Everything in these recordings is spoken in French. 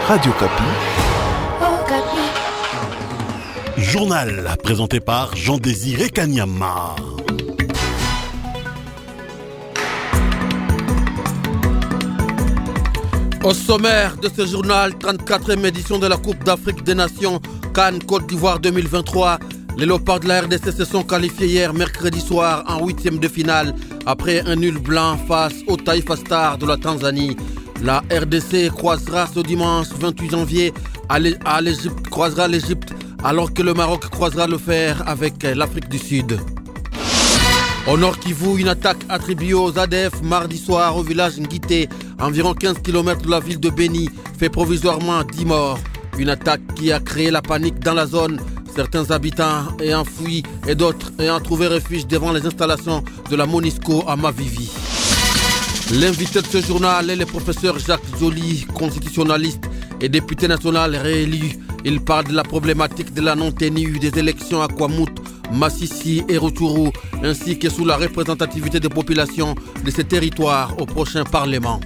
Radio Kapi. Journal présenté par Jean-Désiré Kanyama. Au sommaire de ce journal, 34e édition de la Coupe d'Afrique des Nations Cannes Côte d'Ivoire 2023. Les Léopards de la RDC se sont qualifiés hier mercredi soir en 8e de finale après un nul blanc face au Taifa Stars de la Tanzanie. La RDC croisera ce dimanche 28 janvier croisera l'Égypte alors que le Maroc croisera le fer avec l'Afrique du Sud. Au Nord Kivu, une attaque attribuée aux ADF mardi soir au village Ngité, environ 15 km de la ville de Beni, fait provisoirement 10 morts. Une attaque qui a créé la panique dans la zone, certains habitants ayant fui et d'autres ayant trouvé refuge devant les installations de la Monisco à Mavivi. L'invité de ce journal est le professeur Jacques Joly, constitutionnaliste et député national réélu. Il parle de la problématique de la non-tenue des élections à Kwamut, Massissi et Rutshuru, ainsi que sous la représentativité des populations de ces territoires au prochain Parlement.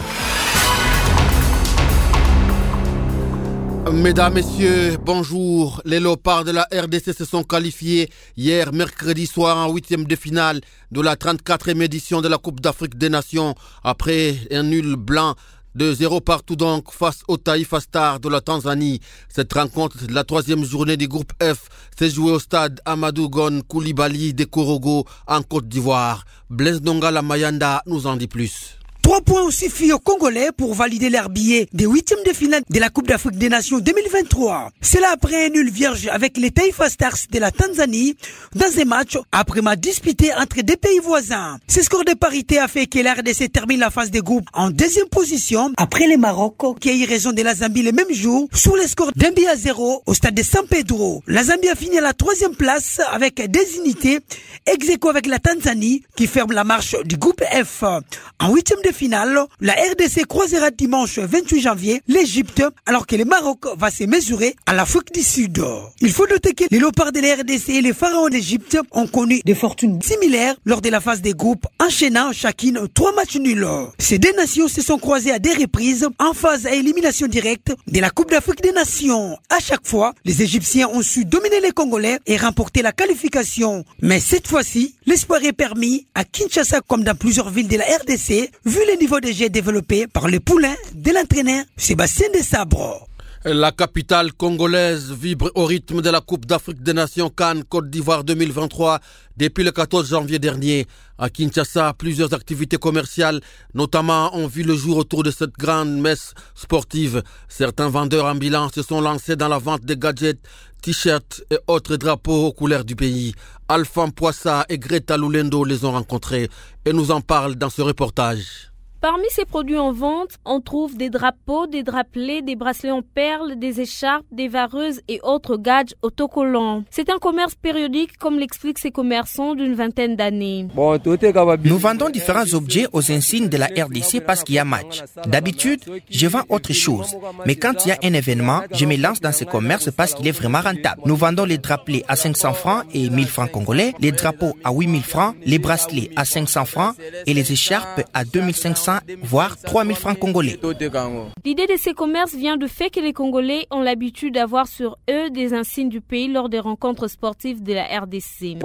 Mesdames, Messieurs, bonjour. Les Léopards de la RDC se sont qualifiés hier mercredi soir en 8e de finale de la 34e édition de la Coupe d'Afrique des Nations après un nul blanc de 0 partout donc face au Taifa Stars de la Tanzanie. Cette rencontre de la 3e journée du groupe F s'est jouée au stade Amadou Gon Koulibaly de Korogo en Côte d'Ivoire. Blaise Ndongala Mayanda nous en dit plus. 3 points ont suffi aux Congolais pour valider leur billet des 8e de finale de la Coupe d'Afrique des Nations 2023. C'est là après un nul vierge avec les Taifa Stars de la Tanzanie dans un match après match disputé entre deux pays voisins. Ce score de parité a fait que la RDC termine la phase des groupes en 2e position après le Maroc qui a eu raison de la Zambie le même jour sur le score d'1-0 au stade de San Pedro. La Zambie a fini à la 3e place avec 2 unités ex aequo avec la Tanzanie qui ferme la marche du groupe F. En 8e de finale, la RDC croisera dimanche 28 janvier l'Égypte alors que le Maroc va se mesurer à l'Afrique du Sud. Il faut noter que les Léopards de la RDC et les Pharaons d'Égypte ont connu des fortunes similaires lors de la phase des groupes, enchaînant chacune 3 matchs nuls. Ces deux nations se sont croisées à des reprises en phase à élimination directe de la Coupe d'Afrique des Nations. À chaque fois, les Égyptiens ont su dominer les Congolais et remporter la qualification. Mais cette fois-ci, l'espoir est permis à Kinshasa comme dans plusieurs villes de la RDC, vu le niveau de jeu développé par le poulain de l'entraîneur Sébastien Desabre. La capitale congolaise vibre au rythme de la Coupe d'Afrique des Nations Cannes Côte d'Ivoire 2023 depuis le 14 janvier dernier. À Kinshasa, plusieurs activités commerciales, notamment, ont vu le jour autour de cette grande messe sportive. Certains vendeurs ambulants se sont lancés dans la vente de gadgets, t-shirts et autres drapeaux aux couleurs du pays. Alphonse Poissa et Greta Lulendo les ont rencontrés et nous en parlent dans ce reportage. Parmi ces produits en vente, on trouve des drapeaux, des drapelets, des bracelets en perles, des écharpes, des vareuses et autres gadgets autocollants. C'est un commerce périodique, comme l'expliquent ces commerçants d'une vingtaine d'années. Nous vendons différents objets aux insignes de la RDC parce qu'il y a match. D'habitude, je vends autre chose. Mais quand il y a un événement, je me lance dans ce commerce parce qu'il est vraiment rentable. Nous vendons les drapelets à 500 francs et 1000 francs congolais, les drapeaux à 8000 francs, les bracelets à 500 francs et les écharpes à 2500 voire 3000 francs congolais. L'idée de ces commerces vient du fait que les Congolais ont l'habitude d'avoir sur eux des insignes du pays lors des rencontres sportives de la RDC.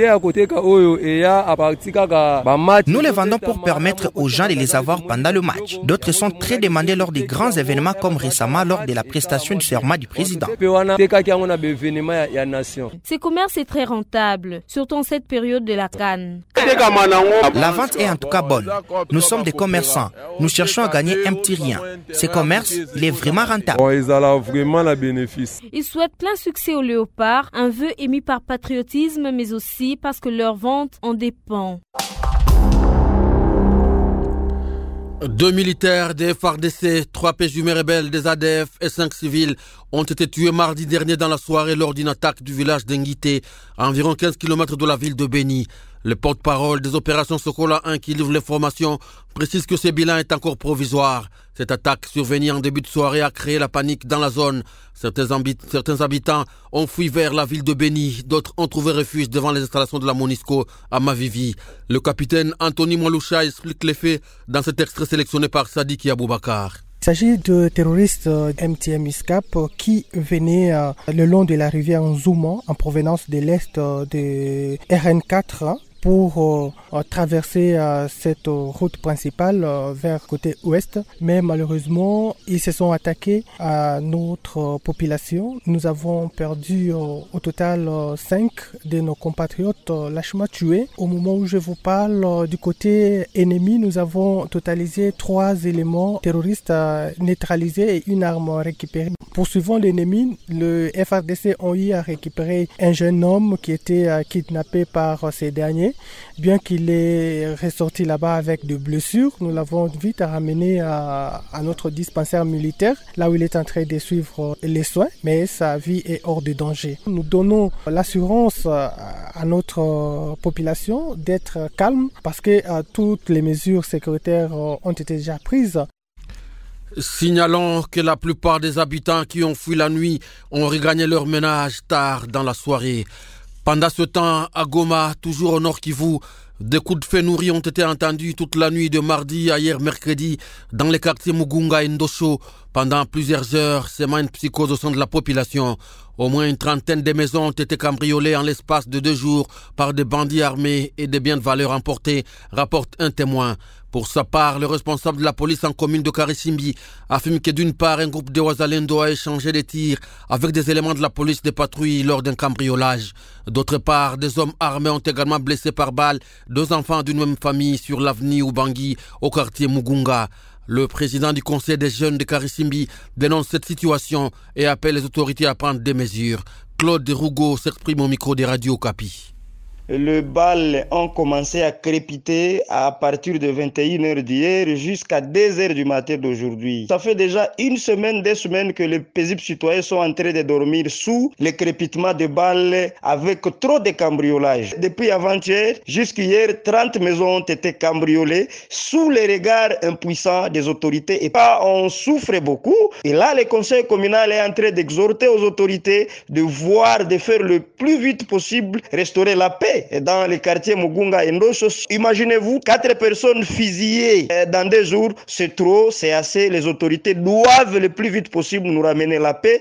Nous les vendons pour permettre aux gens de les avoir pendant le match. D'autres sont très demandés lors des grands événements comme récemment lors de la prestation du serment du président. Ce commerce est très rentable, surtout en cette période de la Cannes. La vente est en tout cas bonne. Nous sommes des commerçants. Nous cherchons à gagner un petit rien. Ce commerce, il est vraiment rentable. Ils souhaitent plein succès aux Léopards, un vœu émis par patriotisme, mais aussi parce que leur vente en dépend. 2 militaires des FARDC, 3 présumés rebelles des ADF et 5 civils ont été tués mardi dernier dans la soirée lors d'une attaque du village d'Engité, à environ 15 km de la ville de Beni. Le porte-parole des opérations Sokola 1 qui livre les formations précise que ce bilan est encore provisoire. Cette attaque survenue en début de soirée a créé la panique dans la zone. Certains habitants ont fui vers la ville de Beni, d'autres ont trouvé refuge devant les installations de la Monisco à Mavivi. Le capitaine Anthony Mwalusha explique les faits dans cet extrait sélectionné par Sadiki Aboubakar. Il s'agit de terroristes MTM ISCAP qui venaient le long de la rivière Nzouma en provenance de l'est de RN4 pour traverser cette route principale vers côté ouest. Mais malheureusement, ils se sont attaqués à notre population. Nous avons perdu au total 5 de nos compatriotes lâchement tués. Au moment où je vous parle, du côté ennemi, nous avons totalisé 3 éléments terroristes neutralisés et une arme récupérée. Poursuivant l'ennemi, le FARDC ont eu à récupérer un jeune homme qui était kidnappé par ces derniers. Bien qu'il est ressorti là-bas avec des blessures, nous l'avons vite ramené à notre dispensaire militaire, là où il est en train de suivre les soins, mais sa vie est hors de danger. Nous donnons l'assurance à notre population d'être calme parce que toutes les mesures sécuritaires ont été déjà prises. Signalons que la plupart des habitants qui ont fui la nuit ont regagné leur ménage tard dans la soirée. Pendant ce temps, à Goma, toujours au Nord Kivu, des coups de feu nourris ont été entendus toute la nuit de mardi à hier mercredi dans les quartiers Mugunga et Ndosho. Pendant plusieurs heures, sèmant une psychose au sein de la population. Au moins une trentaine de maisons ont été cambriolées en l'espace de 2 jours par des bandits armés et des biens de valeur emportés, rapporte un témoin. Pour sa part, le responsable de la police en commune de Karisimbi affirme que d'une part, un groupe de Ouazalendo a échangé des tirs avec des éléments de la police des patrouilles lors d'un cambriolage. D'autre part, des hommes armés ont également blessé par balle 2 enfants d'une même famille sur l'avenue Ubangi au quartier Mugunga. Le président du conseil des jeunes de Karisimbi dénonce cette situation et appelle les autorités à prendre des mesures. Claude Rougo s'exprime au micro des radios Okapi. Les balles ont commencé à crépiter à partir de 21h d'hier jusqu'à 2h du matin d'aujourd'hui. Ça fait déjà 1 semaine, 2 semaines que les paisibles citoyens sont en train de dormir sous les crépitements de balles avec trop de cambriolages. Depuis avant-hier jusqu'hier, 30 maisons ont été cambriolées sous les regards impuissants des autorités. Et là, on souffre beaucoup. Et là, le conseil communal est en train d'exhorter aux autorités de faire le plus vite possible restaurer la paix dans les quartiers Mugunga et Ndosho. Imaginez-vous, 4 personnes fusillées dans 2 jours, c'est trop, c'est assez. Les autorités doivent le plus vite possible nous ramener la paix.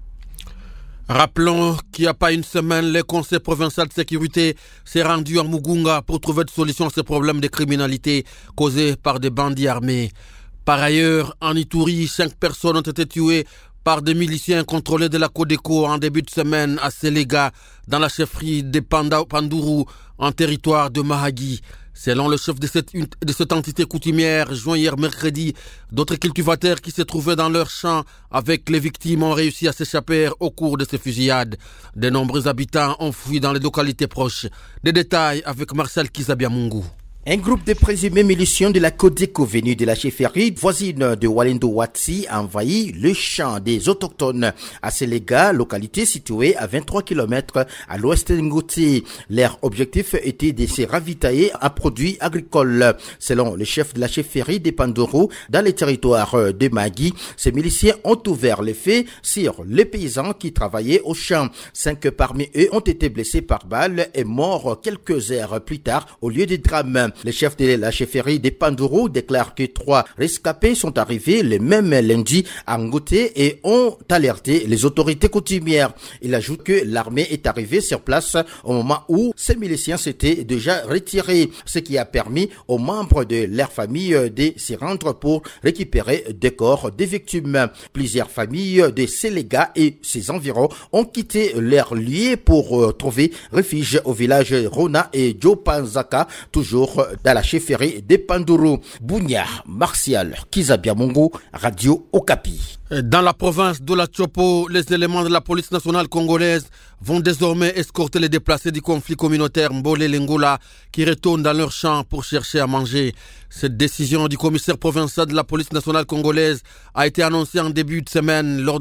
Rappelons qu'il n'y a pas une semaine, le conseil provincial de sécurité s'est rendu à Mugunga pour trouver des solutions à ces problèmes de criminalité causés par des bandits armés. Par ailleurs, en Ituri, 5 personnes ont été tuées par des miliciens contrôlés de la Codeco en début de semaine à Selega, dans la chefferie de Panduru, en territoire de Mahagi. Selon le chef de cette entité coutumière, joint hier mercredi, d'autres cultivateurs qui se trouvaient dans leurs champs avec les victimes ont réussi à s'échapper au cours de ces fusillades. De nombreux habitants ont fui dans les localités proches. Des détails avec Marcel Kizabiamungu. Un groupe de présumés miliciens de la Codeco venus de la chefferie voisine de Walendo Watsi a envahi le champ des autochtones à Selega, localité située à 23 km à l'ouest de Ngoti. Leur objectif était de se ravitailler à produits agricoles. Selon le chef de la chefferie de Pandoro, dans les territoires de Magui, ces miliciens ont ouvert les faits sur les paysans qui travaillaient au champ. 5 parmi eux ont été blessés par balle et morts quelques heures plus tard au lieu du drame. Le chef de la chefferie de Pandoro déclare que 3 rescapés sont arrivés le même lundi à Ngoté et ont alerté les autorités coutumières. Il ajoute que l'armée est arrivée sur place au moment où ces miliciens s'étaient déjà retirés, ce qui a permis aux membres de leur famille de s'y rendre pour récupérer des corps des victimes. Plusieurs familles de Selega et ses environs ont quitté leur lieu pour trouver refuge au village Rona et Jopanzaka, toujours dans la chefferie de Panduru. Bounia, Martial, Kizabiamungu, Radio Okapi. Dans la province de la Chopo, les éléments de la police nationale congolaise vont désormais escorter les déplacés du conflit communautaire Mbole-Lengola qui retournent dans leur champ pour chercher à manger. Cette décision du commissaire provincial de la police nationale congolaise a été annoncée en début de semaine lors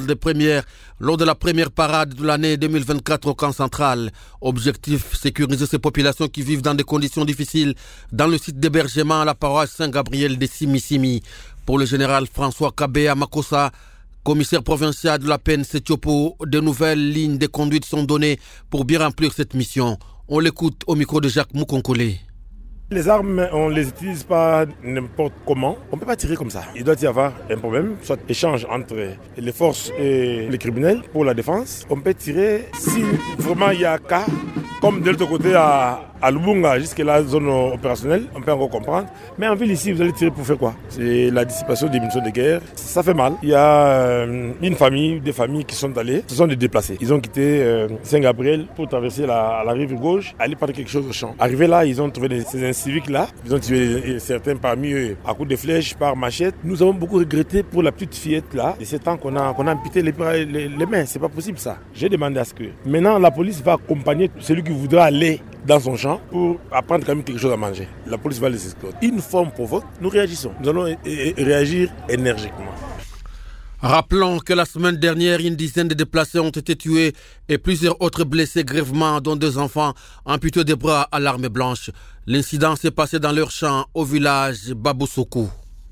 de la première parade de l'année 2024 au camp central. Objectif, sécuriser ces populations qui vivent dans des conditions difficiles dans le site d'hébergement à la paroisse Saint-Gabriel de Simi-Simi. Pour le général François Kabea Makossa, commissaire provincial de la PNC Chopo, de nouvelles lignes de conduite sont données pour bien remplir cette mission. On l'écoute au micro de Jacques Moukonkole. Les armes, on ne les utilise pas n'importe comment. On ne peut pas tirer comme ça. Il doit y avoir un problème, soit échange entre les forces et les criminels pour la défense. On peut tirer si vraiment il y a cas, comme de l'autre côté à Lubunga, jusqu'à la zone opérationnelle, on peut encore comprendre. Mais en ville ici, vous allez tirer pour faire quoi? C'est la dissipation des munitions de guerre. Ça fait mal. Il y a une famille, des familles qui sont allées, ce sont des déplacés. Ils ont quitté Saint-Gabriel pour traverser la rive gauche, aller prendre quelque chose au champ. Arrivés là, ils ont trouvé ces inciviques là. Ils ont tué certains parmi eux à coups de flèches, par machette. Nous avons beaucoup regretté pour la petite fillette là, de 7 ans qu'on a amputé les mains. C'est pas possible ça. J'ai demandé à ce que maintenant la police va accompagner celui qui voudra aller dans son champ pour apprendre quand même quelque chose à manger. La police va les escorter. Une forme provoque, nous réagissons. Nous allons réagir énergiquement. Rappelons que la semaine dernière, une dizaine de déplacés ont été tués et plusieurs autres blessés grièvement, dont 2 enfants amputés des bras à l'arme blanche. L'incident s'est passé dans leur champ au village Baboussoukou.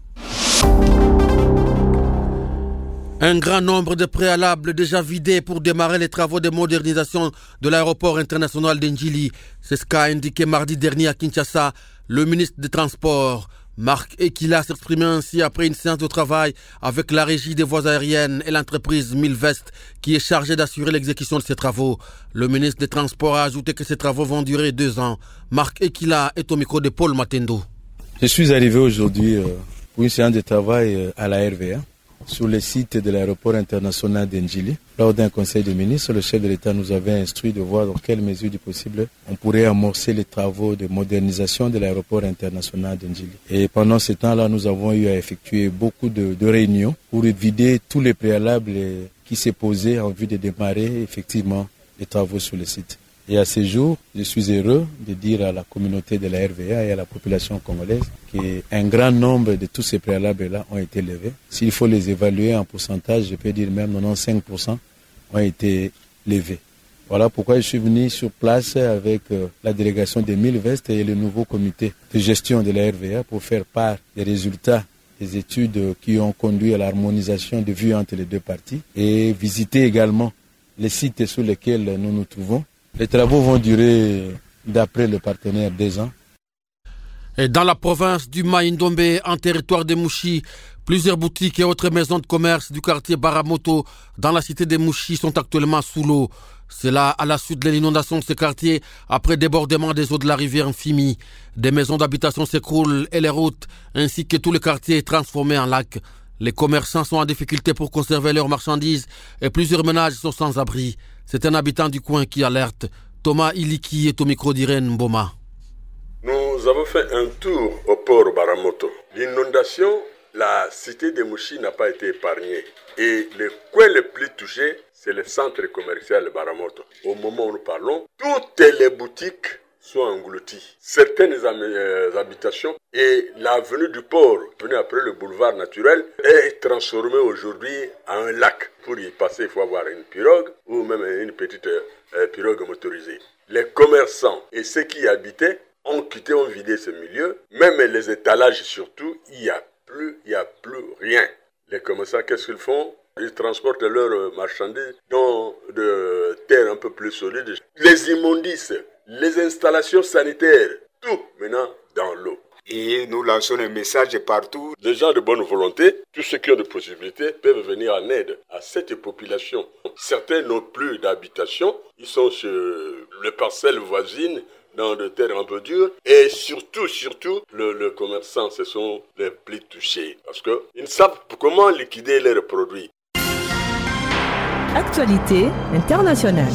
Un grand nombre de préalables déjà vidés pour démarrer les travaux de modernisation de l'aéroport international d'Ndjili. C'est ce qu'a indiqué mardi dernier à Kinshasa le ministre des Transports. Marc Ekila s'exprimait ainsi après une séance de travail avec la régie des voies aériennes et l'entreprise Milvest qui est chargée d'assurer l'exécution de ces travaux. Le ministre des Transports a ajouté que ces travaux vont durer 2 ans. Marc Ekila est au micro de Paul Matendo. Je suis arrivé aujourd'hui pour une séance de travail à la RVA. Sur le site de l'aéroport international d'Ndjili. Lors d'un conseil de ministres, le chef de l'État nous avait instruit de voir dans quelle mesure du possible on pourrait amorcer les travaux de modernisation de l'aéroport international d'Ndjili. Et pendant ce temps-là, nous avons eu à effectuer beaucoup de réunions pour vider tous les préalables qui s'est posé en vue de démarrer effectivement les travaux sur le site. Et à ce jour, je suis heureux de dire à la communauté de la RVA et à la population congolaise qu'un grand nombre de tous ces préalables-là ont été levés. S'il faut les évaluer en pourcentage, je peux dire même 95% ont été levés. Voilà pourquoi je suis venu sur place avec la délégation des Milvest et le nouveau comité de gestion de la RVA pour faire part des résultats des études qui ont conduit à l'harmonisation de vues entre les 2 parties et visiter également les sites sur lesquels nous nous trouvons. Les travaux vont durer, d'après le partenaire, 2 ans. Et dans la province du Maïndombe, en territoire de Mouchi, plusieurs boutiques et autres maisons de commerce du quartier Baramoto dans la cité de Mouchi sont actuellement sous l'eau. C'est là à la suite de l'inondation de ce quartier après débordement des eaux de la rivière Mfimi. Des maisons d'habitation s'écroulent et les routes ainsi que tout le quartier est transformé en lac. Les commerçants sont en difficulté pour conserver leurs marchandises et plusieurs ménages sont sans abri. C'est un habitant du coin qui alerte. Thomas Iliki est au micro d'Irène Mboma. Nous avons fait un tour au port Baramoto. L'inondation, la cité de Mouchi n'a pas été épargnée. Et le coin le plus touché, c'est le centre commercial Baramoto. Au moment où nous parlons, toutes les boutiques sont englouties. Certaines habitations et l'avenue du port, venue après le boulevard naturel, est transformée aujourd'hui en un lac. Pour y passer, il faut avoir une pirogue ou même une petite pirogue motorisée. Les commerçants et ceux qui y habitaient ont quitté, ont vidé ce milieu. Même les étalages surtout, il n'y a plus rien. Les commerçants, qu'est-ce qu'ils font? Ils transportent leurs marchandises dans de terres un peu plus solides. Les immondices, les installations sanitaires, tout maintenant dans l'eau. Et nous lançons un message partout. Des gens de bonne volonté, tous ceux qui ont des possibilités, peuvent venir en aide à cette population. Certains n'ont plus d'habitation, ils sont sur les parcelles voisines, dans des terres un peu dures. Et surtout, le commerçant, ce sont les plus touchés. Parce qu'ils ne savent comment liquider leurs produits. Actualité internationale.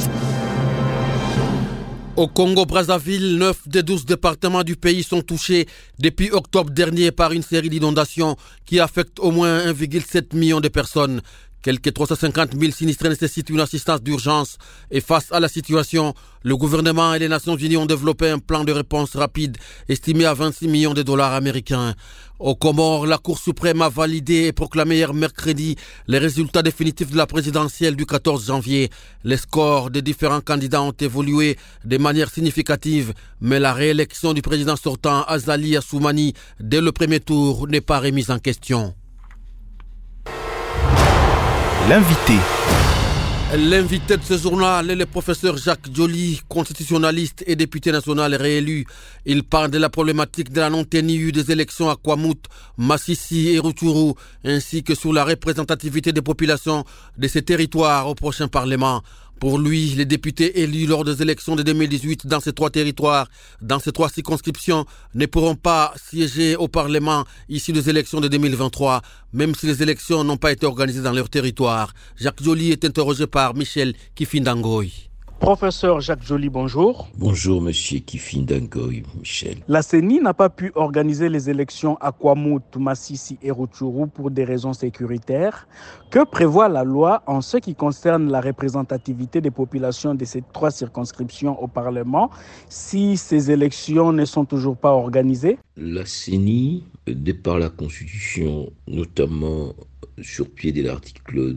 Au Congo-Brazzaville, 9 des 12 départements du pays sont touchés depuis octobre dernier par une série d'inondations qui affectent au moins 1,7 million de personnes. Quelques 350 000 sinistrés nécessitent une assistance d'urgence et face à la situation, le gouvernement et les Nations Unies ont développé un plan de réponse rapide estimé à 26 millions de dollars américains. Aux Comores, la Cour suprême a validé et proclamé hier mercredi les résultats définitifs de la présidentielle du 14 janvier. Les scores des différents candidats ont évolué de manière significative, mais la réélection du président sortant Azali Assoumani dès le premier tour n'est pas remise en question. L'invité. L'invité de ce journal est le professeur Jacques Joly, constitutionnaliste et député national réélu. Il parle de la problématique de la non-tenue des élections à Kwamouth, Massissi et Rutshuru, ainsi que sur la représentativité des populations de ces territoires au prochain Parlement. Pour lui, les députés élus lors des élections de 2018 dans ces 3 territoires, dans ces 3 circonscriptions, ne pourront pas siéger au Parlement issus des élections de 2023, même si les élections n'ont pas été organisées dans leur territoire. Jacques Joly est interrogé par Michel Kifindangoy. Professeur Jacques Joly, bonjour. Bonjour, monsieur Kifindangoy, Michel. La CENI n'a pas pu organiser les élections à Kwamouth, Massissi et Rutshuru pour des raisons sécuritaires. Que prévoit la loi en ce qui concerne la représentativité des populations de ces 3 circonscriptions au Parlement si ces élections ne sont toujours pas organisées? La CENI, de par la Constitution, notamment sur pied de l'article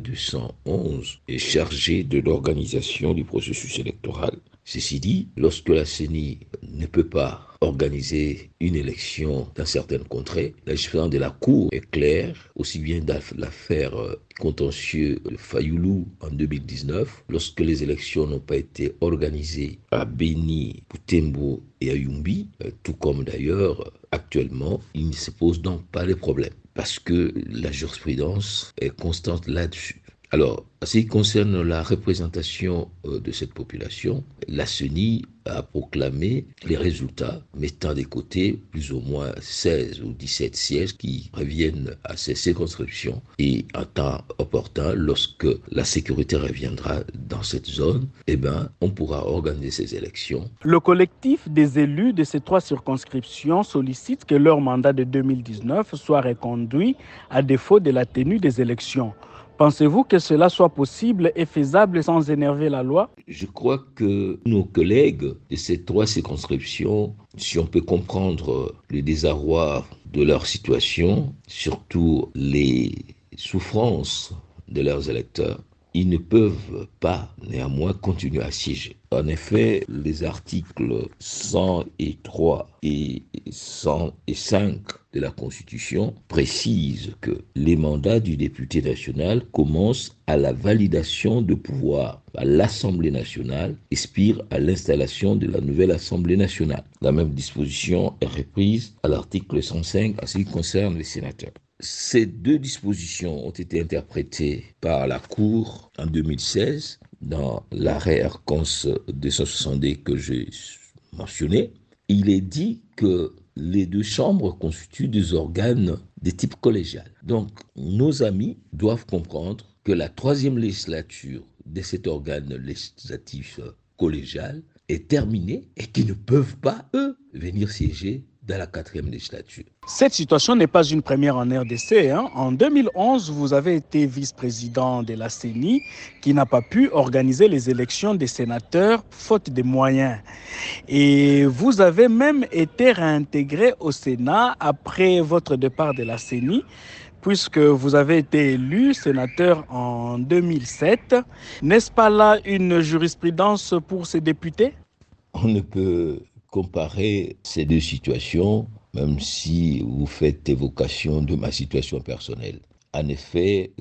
211, est chargée de l'organisation du processus électoral. Ceci dit, lorsque la CENI ne peut pas organiser une élection dans certaines contrées, la jurisprudence de la Cour est claire, aussi bien dans l'affaire contentieux de Fayoulou en 2019, lorsque les élections n'ont pas été organisées à Beni, Butembo et à Yumbi, tout comme d'ailleurs actuellement, il ne se pose donc pas de problème, parce que la jurisprudence est constante là-dessus. Alors, en ce qui concerne la représentation de cette population, la CENI a proclamé les résultats, mettant de côté plus ou moins 16 ou 17 sièges qui reviennent à ces circonscriptions. Et en temps opportun, lorsque la sécurité reviendra dans cette zone, on pourra organiser ces élections. Le collectif des élus de ces 3 circonscriptions sollicite que leur mandat de 2019 soit reconduit à défaut de la tenue des élections. Pensez-vous que cela soit possible et faisable sans énerver la loi? Je crois que nos collègues de ces 3 circonscriptions, si on peut comprendre le désarroi de leur situation, surtout les souffrances de leurs électeurs, ils ne peuvent pas néanmoins continuer à siéger. En effet, les articles 103 et 105 de la Constitution précisent que les mandats du député national commencent à la validation de pouvoir à l'Assemblée nationale, expirent à l'installation de la nouvelle Assemblée nationale. La même disposition est reprise à l'article 105 en ce qui concerne les sénateurs. Ces 2 dispositions ont été interprétées par la Cour en 2016 dans l'arrêt Arcons 262 que j'ai mentionné. Il est dit que les 2 chambres constituent des organes de type collégial. Donc, nos amis doivent comprendre que la 3e législature de cet organe législatif collégial est terminée et qu'ils ne peuvent pas, eux, venir siéger dans la 4e législature. Cette situation n'est pas une première en RDC. En 2011, vous avez été vice-président de la CENI qui n'a pas pu organiser les élections des sénateurs faute de moyens. Et vous avez même été réintégré au Sénat après votre départ de la CENI, puisque vous avez été élu sénateur en 2007. N'est-ce pas là une jurisprudence pour ces députés? On ne peut comparer ces 2 situations, même si vous faites évocation de ma situation personnelle. En effet,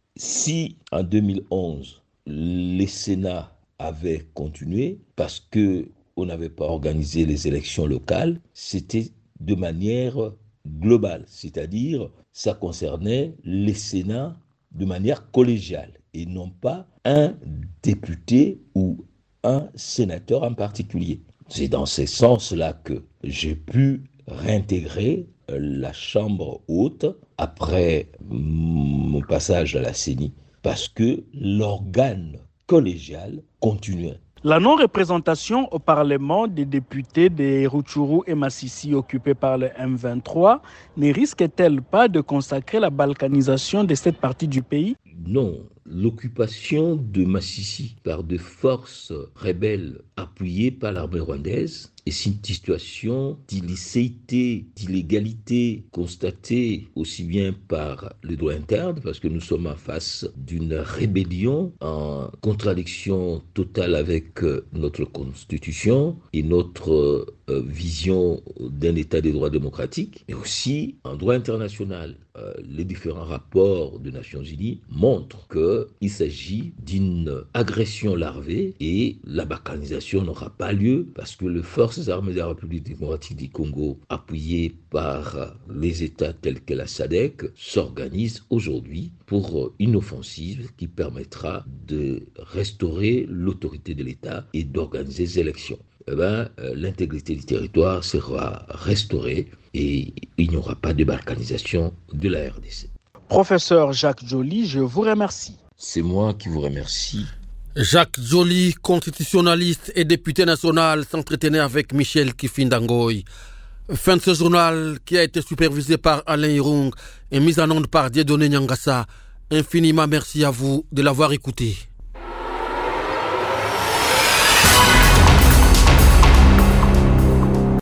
si en 2011, les Sénats avaient continué parce qu'on n'avait pas organisé les élections locales, c'était de manière globale, c'est-à-dire ça concernait les Sénats de manière collégiale et non pas un député ou un sénateur en particulier. C'est dans ce sens-là que j'ai pu réintégrer la Chambre haute après mon passage à la CENI, parce que l'organe collégial continuait. La non-représentation au Parlement des députés de Rutshuru et Massissi occupés par le M23 ne risque-t-elle pas de consacrer la balkanisation de cette partie du pays? Non, l'occupation de Massissi par des forces rebelles appuyées par l'armée rwandaise est une situation d'illicéité, d'illégalité constatée aussi bien par le droit interne, parce que nous sommes en face d'une rébellion en contradiction totale avec notre constitution et notre vision d'un état des droits démocratiques, mais aussi en droit international. les différents rapports des Nations Unies montrent qu'il s'agit d'une agression larvée et la balkanisation n'aura pas lieu parce que les forces armées de la République démocratique du Congo, appuyées par les États tels que la SADC, s'organisent aujourd'hui pour une offensive qui permettra de restaurer l'autorité de l'État et d'organiser des élections. L'intégrité du territoire sera restaurée et il n'y aura pas de balkanisation de la RDC. Professeur Jacques Joly, je vous remercie. C'est moi qui vous remercie. Jacques Joly, constitutionnaliste et député national, s'entretenait avec Michel Kifindangoy. Fin de ce journal qui a été supervisé par Alain Hirung et mis en onde par Dieudonné Nyangassa. Infiniment merci à vous de l'avoir écouté.